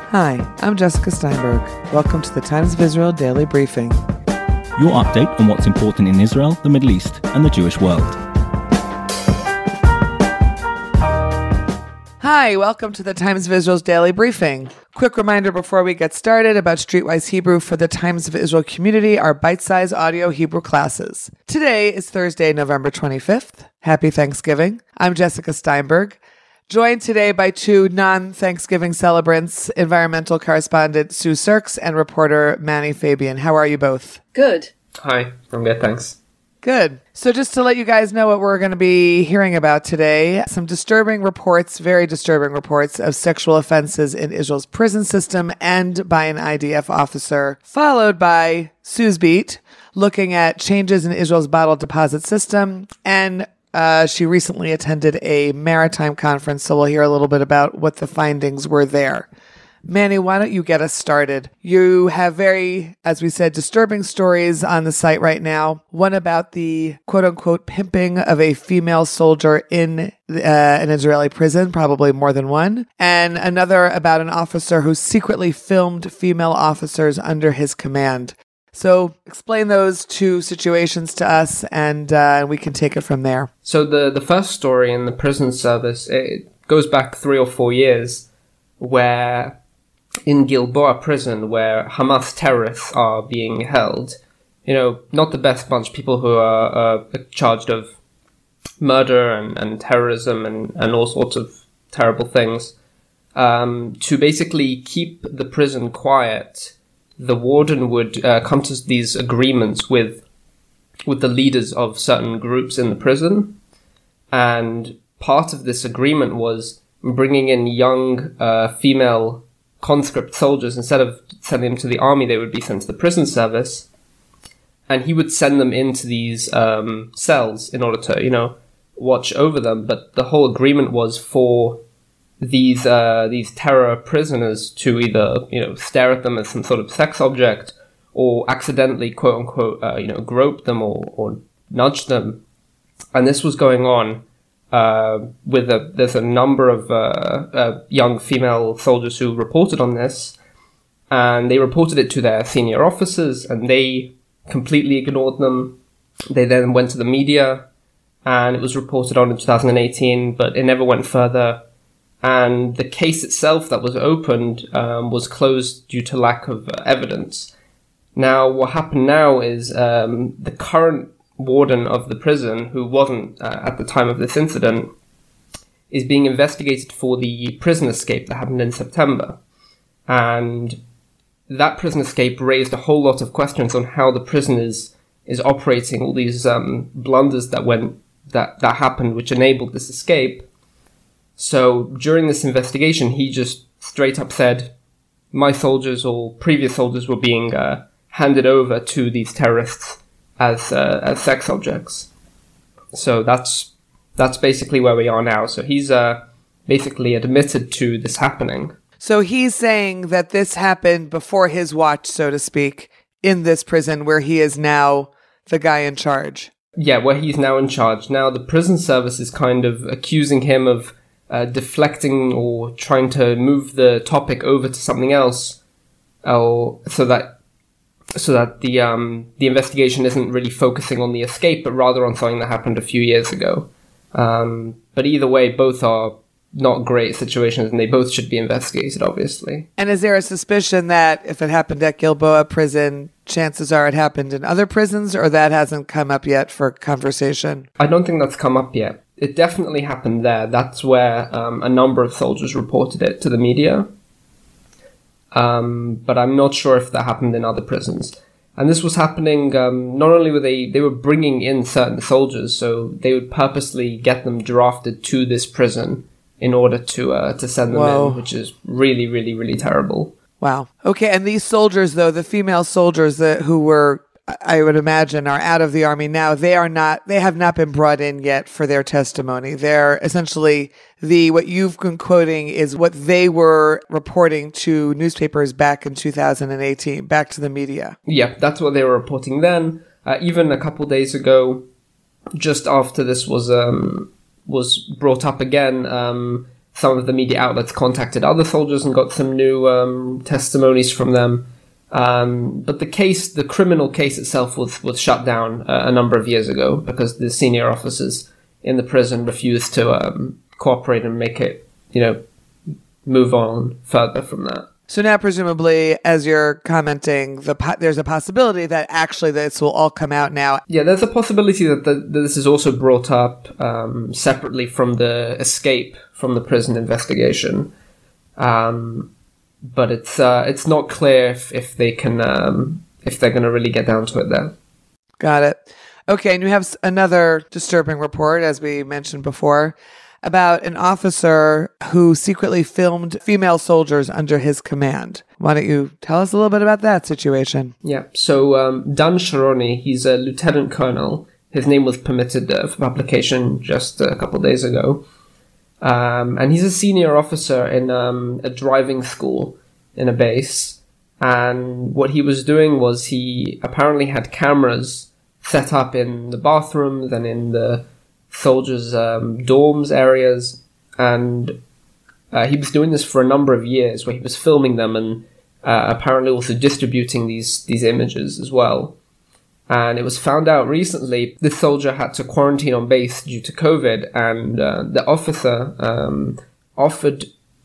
Hi, I'm Jessica Steinberg. Welcome to the Times of Israel Daily Briefing. Your update on what's important in Israel, the Middle East, and the Jewish world. Hi, welcome to the Times of Israel's Daily Briefing. Quick reminder before we get started about Streetwise Hebrew for the Times of Israel community, our bite-sized audio Hebrew classes. Today is Thursday, November 25th. Happy Thanksgiving. I'm Jessica Steinberg, joined today by two non-Thanksgiving celebrants, environmental correspondent Sue Sirks and reporter Manny Fabian. How are you both? Good. Hi, I'm good, thanks. Good. So just to let you guys know what we're going to be hearing about today, some disturbing reports, very disturbing reports of sexual offenses in Israel's prison system and by an IDF officer, followed by Sue's Beat, looking at changes in Israel's bottle deposit system, and she recently attended a maritime conference, so we'll hear a little bit about what the findings were there. Manny, why don't you get us started? You have very, as we said, disturbing stories on the site right now. One about the quote-unquote pimping of a female soldier in an Israeli prison, probably more than one. And another about an officer who secretly filmed female officers under his command. So explain those two situations to us, and we can take it from there. So the first story in the prison service, it goes back 3 or 4 years, where in Gilboa prison, where Hamas terrorists are being held, not the best bunch, people who are charged of murder and terrorism and all sorts of terrible things, to basically keep the prison quiet. The warden would come to these agreements with the leaders of certain groups in the prison. And part of this agreement was bringing in young female conscript soldiers. Instead of sending them to the army, they would be sent to the prison service. And he would send them into these cells in order to, watch over them. But the whole agreement was for these terror prisoners to either, stare at them as some sort of sex object or accidentally, quote unquote, grope them or nudge them. And this was going on there's a number of young female soldiers who reported on this, and they reported it to their senior officers, and they completely ignored them. They then went to the media, and it was reported on in 2018, but it never went further. And the case itself that was opened was closed due to lack of evidence. Now, what happened now is the current warden of the prison, who wasn't at the time of this incident, is being investigated for the prison escape that happened in September. And that prison escape raised a whole lot of questions on how the prison is operating, all these blunders that happened, which enabled this escape. So during this investigation, he just straight up said, my soldiers or previous soldiers were being handed over to these terrorists as sex objects. So that's basically where we are now. So he's basically admitted to this happening. So he's saying that this happened before his watch, so to speak, in this prison where he is now the guy in charge. Yeah, where he's now in charge. Now the prison service is kind of accusing him of deflecting or trying to move the topic over to something else, so that the investigation isn't really focusing on the escape, but rather on something that happened a few years ago. But either way, both are not great situations, and they both should be investigated, obviously. And is there a suspicion that if it happened at Gilboa prison, chances are it happened in other prisons, or that hasn't come up yet for conversation? I don't think that's come up yet. It definitely happened there. That's where a number of soldiers reported it to the media. But I'm not sure if that happened in other prisons. And this was happening, not only were they were bringing in certain soldiers, so they would purposely get them drafted to this prison in order to send them in, which is really, really, really terrible. Wow. Okay, and these soldiers, though, the female soldiers who were, I would imagine, are out of the army now, they have not been brought in yet for their testimony. They're essentially what you've been quoting is what they were reporting to newspapers back in 2018, back to the media. Yeah, that's what they were reporting then. Even a couple days ago, just after this was brought up again, some of the media outlets contacted other soldiers and got some new testimonies from them. But the criminal case itself was shut down a number of years ago because the senior officers in the prison refused to cooperate and make it, move on further from that. So now, presumably, as you're commenting, there's a possibility that actually this will all come out now. Yeah, there's a possibility that this is also brought up separately from the escape from the prison investigation. But it's not clear if they can if they're going to really get down to it there. Got it. Okay, and you have another disturbing report, as we mentioned before, about an officer who secretly filmed female soldiers under his command. Why don't you tell us a little bit about that situation? Yeah, so Dan Sharoni, he's a lieutenant colonel. His name was permitted for publication just a couple of days ago. And he's a senior officer in a driving school in a base. And what he was doing was he apparently had cameras set up in the bathrooms and in the soldiers' dorms areas, and he was doing this for a number of years, where he was filming them and apparently also distributing these images as well. And it was found out recently this soldier had to quarantine on base due to COVID, and the officer offered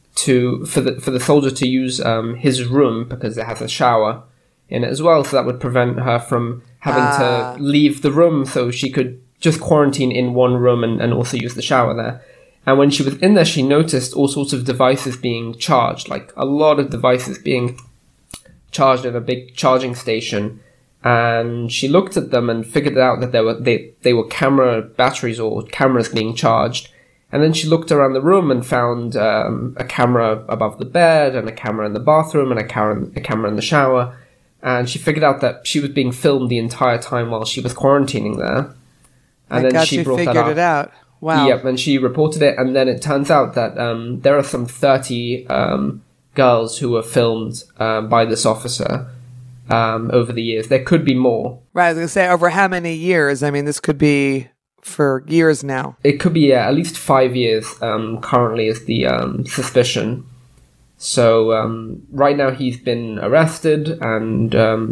for the soldier to use his room because it has a shower in it as well, so that would prevent her from having to leave the room, so she could just quarantine in one room and also use the shower there. And when she was in there, she noticed all sorts of devices being charged, like a lot of devices being charged at a big charging station. And she looked at them and figured out that they were camera batteries or cameras being charged. And then she looked around the room and found a camera above the bed and a camera in the bathroom and a camera in the shower. And she figured out that she was being filmed the entire time while she was quarantining there. And then she brought that up. Figured it out. Wow. Yep, and she reported it, and then it turns out that there are some 30 girls who were filmed by this officer over the years. There could be more. Right, I was going to say, over how many years? I mean, this could be for years now. It could be, at least 5 years currently is the suspicion. So right now he's been arrested, and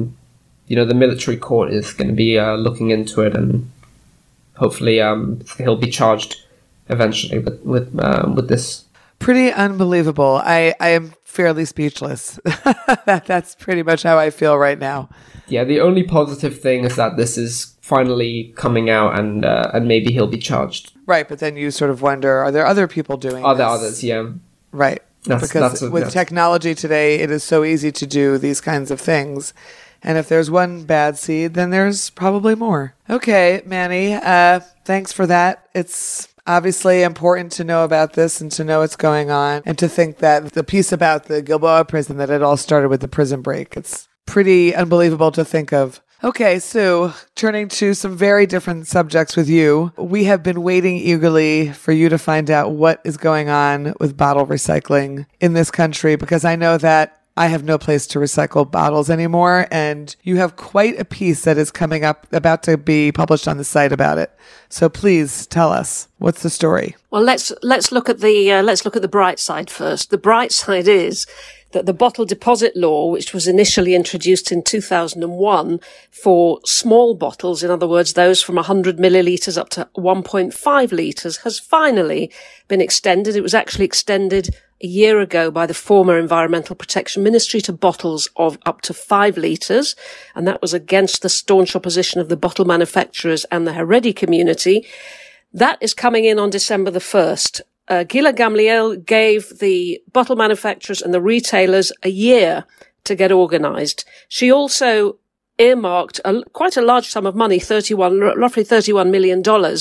the military court is going to be looking into it, and hopefully he'll be charged eventually with this. Pretty unbelievable. I am fairly speechless. That's pretty much how I feel right now. Yeah, the only positive thing is that this is finally coming out, and maybe he'll be charged. Right, but then you sort of wonder, are there other people doing Are there this? others, yeah. Right. Because with technology today, it is so easy to do these kinds of things. And if there's one bad seed, then there's probably more. Okay, Manny, thanks for that. It's obviously important to know about this and to know what's going on, and to think that the piece about the Gilboa prison, that it all started with the prison break. It's pretty unbelievable to think of. Okay, Sue, turning to some very different subjects with you. We have been waiting eagerly for you to find out what is going on with bottle recycling in this country, because I know that I have no place to recycle bottles anymore, and you have quite a piece that is coming up, about to be published on the site about it. So please tell us, what's the story? Well, let's look at the bright side first. The bright side is that the bottle deposit law, which was initially introduced in 2001 for small bottles, in other words, those from 100 millilitres up to 1.5 litres, has finally been extended. It was actually extended a year ago by the former Environmental Protection Ministry to bottles of up to 5 litres, and that was against the staunch opposition of the bottle manufacturers and the Haredi community. That is coming in on December the 1st. Gila Gamliel gave the bottle manufacturers and the retailers a year to get organised. She also earmarked quite a large sum of money, roughly $31 million,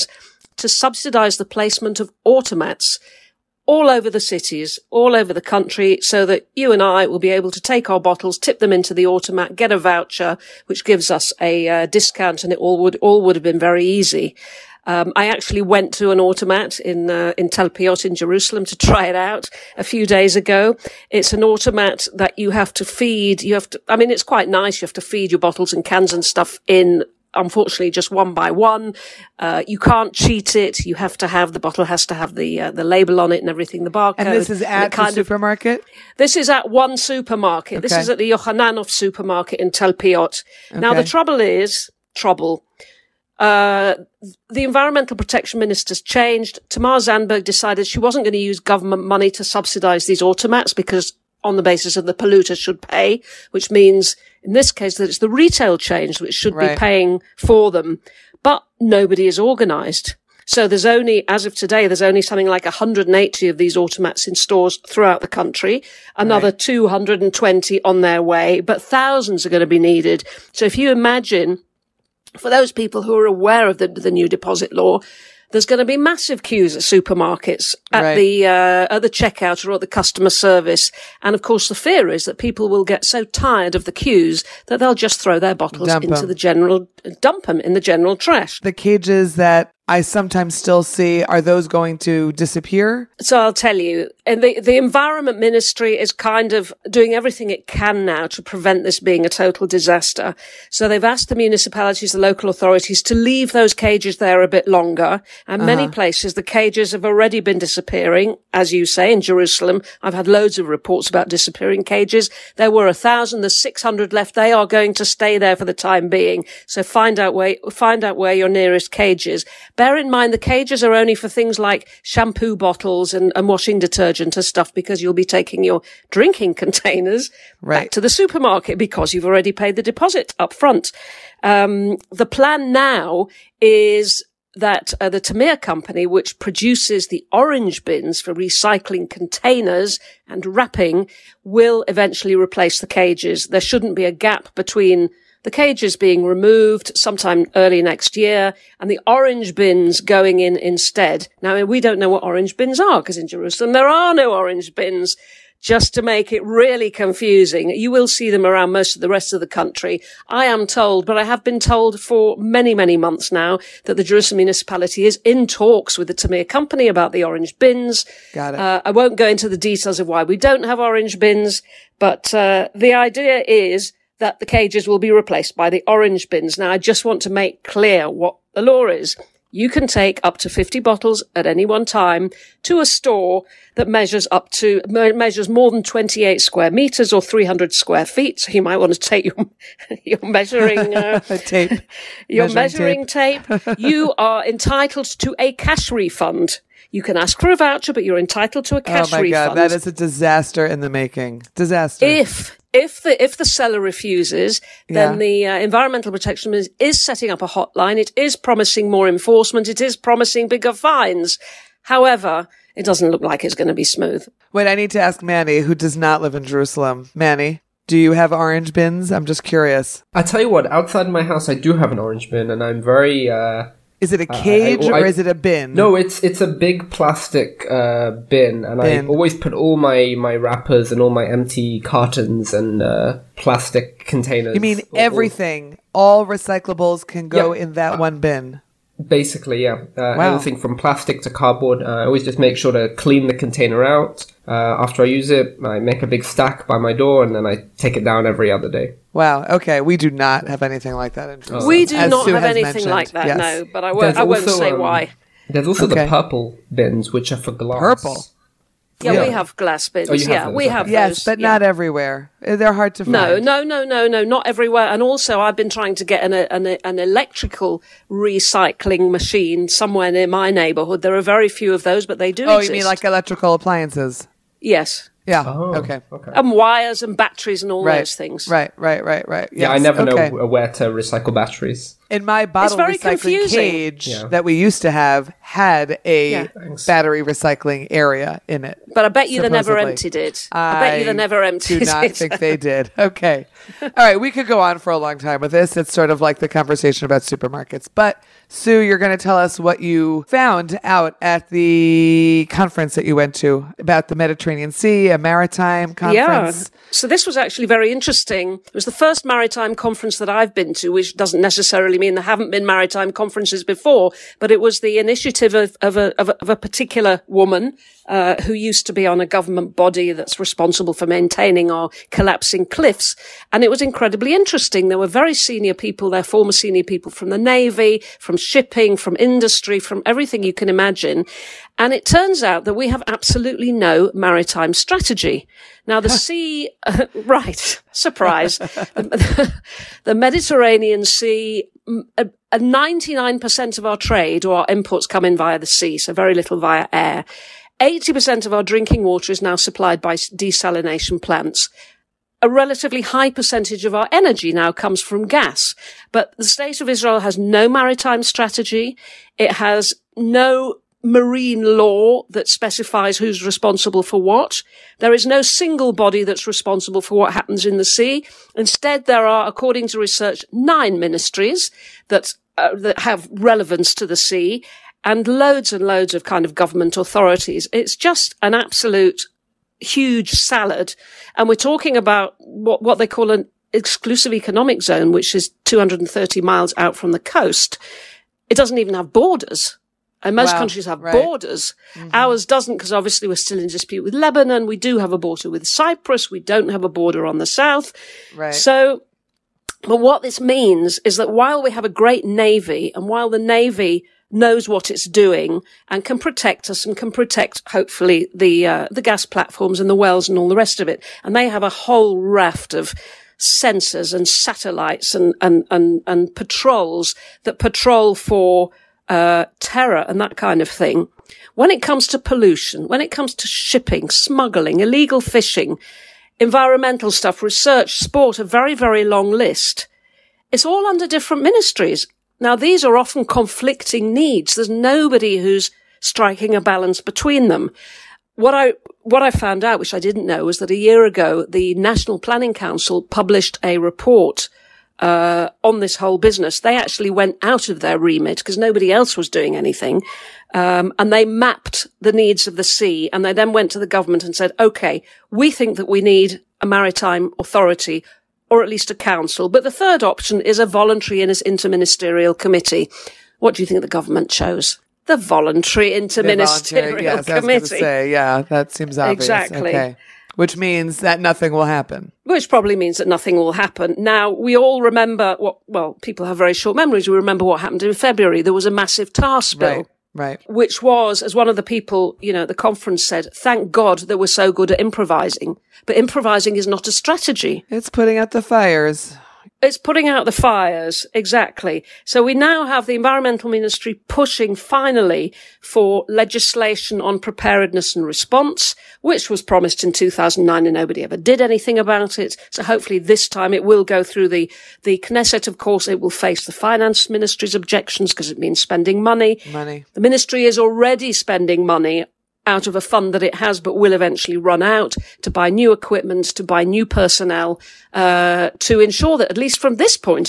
to subsidise the placement of automats all over the cities, all over the country, so that you and I will be able to take our bottles, tip them into the automat, get a voucher, which gives us a discount, and it all would have been very easy. I actually went to an automat in Tel Piot in Jerusalem to try it out a few days ago. It's an automat that you have to feed. It's quite nice. You have to feed your bottles and cans and stuff in unfortunately just one by one. You can't cheat it. You have to have, the bottle has to have the label on it and everything, the barcode. And this is at the supermarket? This is at one supermarket. Okay. This is at the Yohananov supermarket in Tel Piot. Okay. Now, the trouble is, the environmental protection minister's changed. Tamar Zandberg decided she wasn't going to use government money to subsidize these automats because on the basis of the polluter should pay, which means in this case that it's the retail chains which should be paying for them. But nobody is organized. So there's only, as of today, there's only something like 180 of these automats in stores throughout the country, another 220 on their way, but thousands are going to be needed. So if you imagine, for those people who are aware of the new deposit law, there's going to be massive queues at supermarkets, at the checkout or at the customer service. And of course, the fear is that people will get so tired of the queues that they'll just throw their bottles dump them in the general trash. The cages that I sometimes still see, are those going to disappear? So I'll tell you, and the Environment Ministry is kind of doing everything it can now to prevent this being a total disaster. So they've asked the municipalities, the local authorities to leave those cages there a bit longer. And many places, the cages have already been disappearing. As you say, in Jerusalem, I've had loads of reports about disappearing cages. There were 1,000, there's 600 left. They are going to stay there for the time being. So find out where your nearest cage is. Bear in mind, the cages are only for things like shampoo bottles and washing detergent and stuff, because you'll be taking your drinking containers back to the supermarket because you've already paid the deposit up front. The plan now is that the Tamir company, which produces the orange bins for recycling containers and wrapping, will eventually replace the cages. There shouldn't be a gap between the cages being removed sometime early next year and the orange bins going in instead. Now, we don't know what orange bins are because in Jerusalem there are no orange bins. Just to make it really confusing, you will see them around most of the rest of the country. I am told, but I have been told for many, many months now, that the Jerusalem municipality is in talks with the Tamir company about the orange bins. Got it. I won't go into the details of why we don't have orange bins, but the idea is that the cages will be replaced by the orange bins. Now, I just want to make clear what the law is. You can take up to 50 bottles at any one time to a store that measures more than 28 square meters or 300 square feet. So you might want to take your measuring tape. Your measuring tape. You are entitled to a cash refund. You can ask for a voucher, but you're entitled to a cash refund. Oh my God, that is a disaster in the making. Disaster. If the seller refuses, then the Environmental Protection is setting up a hotline. It is promising more enforcement. It is promising bigger fines. However, it doesn't look like it's going to be smooth. Wait, I need to ask Manny, who does not live in Jerusalem. Manny, do you have orange bins? I'm just curious. I tell you what, outside my house, I do have an orange bin, and I'm very... Is it a cage or is it a bin? No, it's a big plastic bin, and I always put all my wrappers and all my empty cartons and plastic containers. You mean everything? All recyclables can go in that one bin? Basically, yeah. Anything from plastic to cardboard. I always just make sure to clean the container out. After I use it, I make a big stack by my door, and then I take it down every other day. Wow. Okay. We do not have anything like that in Jerusalem. We do not have anything like that, no. But I won't say why. There's also the purple bins, which are for glass. Purple? Yeah, we have glass bins. We have those. Yes, but not everywhere. They're hard to find. No, not everywhere. And also, I've been trying to get an electrical recycling machine somewhere near my neighborhood. There are very few of those, but they do exist. Oh, you mean like electrical appliances? Yes. Yeah. Oh, okay. And wires and batteries and all those things. Right. Yes. Yeah, I never know where to recycle batteries. In my bottle recycling cage that we used to have had a battery recycling area in it. But I bet you they never emptied it. I bet you they never emptied it. I do not think they did. Okay. All right. We could go on for a long time with this. It's sort of like the conversation about supermarkets. But Sue, you're going to tell us what you found out at the conference that you went to about the Mediterranean Sea, a maritime conference. Yeah. So this was actually very interesting. It was the first maritime conference that I've been to, which doesn't necessarily necessarily mean there haven't been maritime conferences before, but it was the initiative of a particular woman, who used to be on a government body that's responsible for maintaining our collapsing cliffs. And it was incredibly interesting. There were very senior people there, former senior people from the Navy, from shipping, from industry, from everything you can imagine. And it turns out that we have absolutely no maritime strategy. Now, the sea, right, surprise. The Mediterranean Sea, 99% of our trade or our imports come in via the sea, so very little via air. 80% of our drinking water is now supplied by desalination plants. A relatively high percentage of our energy now comes from gas. But the State of Israel has no maritime strategy. It has no marine law that specifies who's responsible for what. There is no single body that's responsible for what happens in the sea. Instead, there are, according to research, 9 ministries that have relevance to the sea, and loads of kind of government authorities. It's just an absolute huge salad. And we're talking about what they call an exclusive economic zone, which is 230 miles out from the coast. It doesn't even have borders. And most countries have borders. Mm-hmm. Ours doesn't, because obviously we're still in dispute with Lebanon. We do have a border with Cyprus. We don't have a border on the south. Right. So, but what this means is that while we have a great navy, and while the navy knows what it's doing and can protect us and can protect, hopefully, the gas platforms and the wells and all the rest of it, and they have a whole raft of sensors and satellites and patrols that patrol for terror and that kind of thing. When it comes to pollution, when it comes to shipping, smuggling, illegal fishing, environmental stuff, research, sport, a very, very long list, it's all under different ministries. Now, these are often conflicting needs. There's nobody who's striking a balance between them. What I found out, which I didn't know, was that a year ago, the National Planning Council published a report on this whole business. They actually went out of their remit because nobody else was doing anything. And they mapped the needs of the sea, and they then went to the government and said, okay, we think that we need a maritime authority, or at least a council. But the third option is a voluntary interministerial committee. What do you think the government chose? The voluntary interministerial yes, committee. I was going to say, yeah, that seems obvious. Exactly. Okay. Which means that nothing will happen. Which probably means that nothing will happen. Now, we all remember people have very short memories. We remember what happened in February. There was a massive tar spill. Right. Which was, as one of the people, at the conference said, thank God that we're so good at improvising. But improvising is not a strategy. It's putting out the fires. It's putting out the fires, exactly. So we now have the Environmental Ministry pushing finally for legislation on preparedness and response, which was promised in 2009 and nobody ever did anything about it. So hopefully this time it will go through the Knesset. Of course, it will face the Finance Ministry's objections because it means spending money. The ministry is already spending money out of a fund that it has but will eventually run out, to buy new equipment, to buy new personnel, to ensure that at least from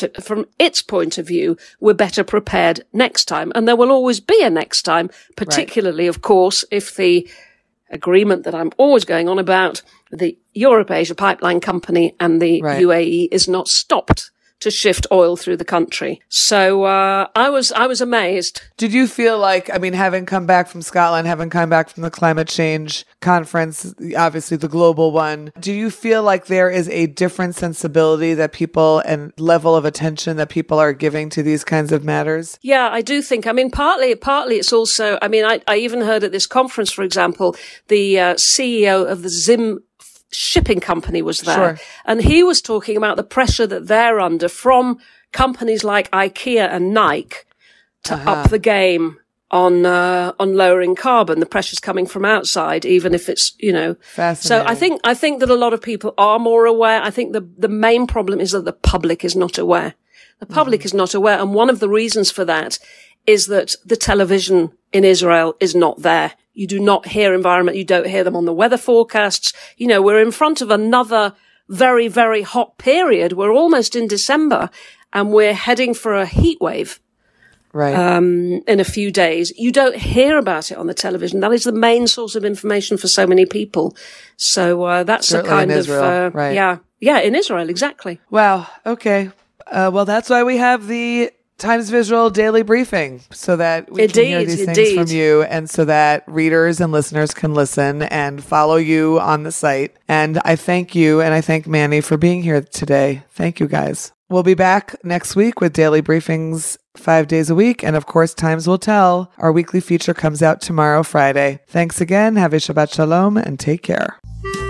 its point of view, we're better prepared next time. And there will always be a next time, particularly, of course, if the agreement that I'm always going on about, the Europe-Asia Pipeline Company and the UAE is not stopped to shift oil through the country. So I was amazed. Did you feel like, having come back from Scotland, having come back from the climate change conference, obviously the global one, do you feel like there is a different sensibility that people and level of attention that people are giving to these kinds of matters? Yeah, I do think. Partly it's also, I even heard at this conference, for example, the CEO of the Zim shipping company was there. Sure. And he was talking about the pressure that they're under from companies like IKEA and Nike to up the game on lowering carbon. The pressure's coming from outside, even if it's, Fascinating. So I think that a lot of people are more aware. I think the main problem is that the public is not aware. The public is not aware. And one of the reasons for that is that the television in Israel is not there. You do not hear environment. You don't hear them on the weather forecasts. We're in front of another very, very hot period. We're almost in December and we're heading for a heat wave. Right. In a few days. You don't hear about it on the television. That is the main source of information for so many people. So, that's certainly a kind in Israel, right. Yeah, in Israel, exactly. Wow. Okay. Well, that's why we have the Times of Israel daily briefing so that we can hear these things from you and so that readers and listeners can listen and follow you on the site. And I thank you and I thank Manny for being here today. Thank you, guys. We'll be back next week with daily briefings 5 days a week. And of course, Times Will Tell. Our weekly feature comes out tomorrow, Friday. Thanks again. Have a Shabbat Shalom and take care.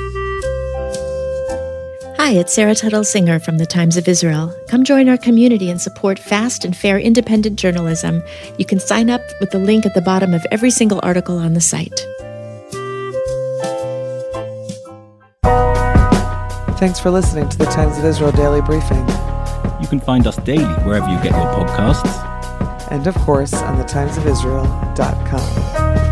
Hi, it's Sarah Tuttle Singer from the Times of Israel. Come join our community and support fast and fair independent journalism. You can sign up with the link at the bottom of every single article on the site. Thanks for listening to the Times of Israel Daily Briefing. You can find us daily wherever you get your podcasts. And of course, on thetimesofisrael.com.